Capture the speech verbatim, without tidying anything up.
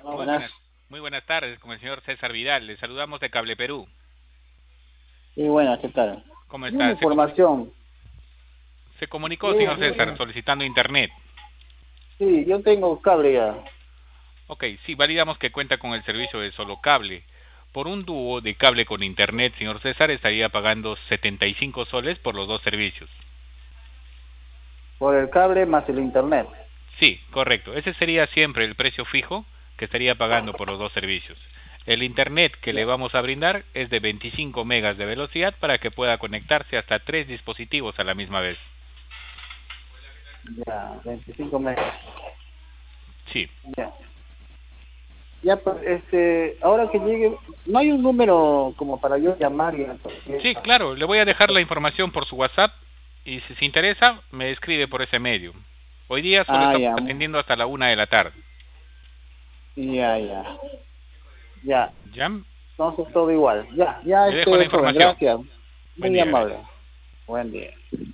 Hola, Muy buenas. buenas, muy buenas tardes con el señor César Vidal. Le saludamos de Cable Perú. Y bueno, ¿qué tal? ¿Cómo Una está? Se, comu- información. se comunicó, Yo, señor César, solicitando internet. sí, yo tengo cable ya. Ok, sí, validamos que cuenta con el servicio de solo cable. Por un dúo de cable con internet, señor César, estaría pagando setenta y cinco soles por los dos servicios. Por el cable más el internet. Sí, correcto. Ese sería siempre el precio fijo que estaría pagando por los dos servicios. El internet que le Ya, vamos a brindar es de veinticinco megas de velocidad para que pueda conectarse hasta tres dispositivos a la misma vez. ya, veinticinco megas. Sí, Ya. Ya, pues, este, ahora que llegue, no hay un número como para yo llamar y sí, claro, le voy a dejar la información por su WhatsApp y si se interesa, me escribe por ese medio. Hoy día solo Ah, estamos ya, atendiendo hasta la una de la tarde. ya, ya, ya. ¿Ya? Entonces todo igual. Ya, ya, Le dejo la este joven, información. gracias. Buen Muy día, gracias. amable. Buen día.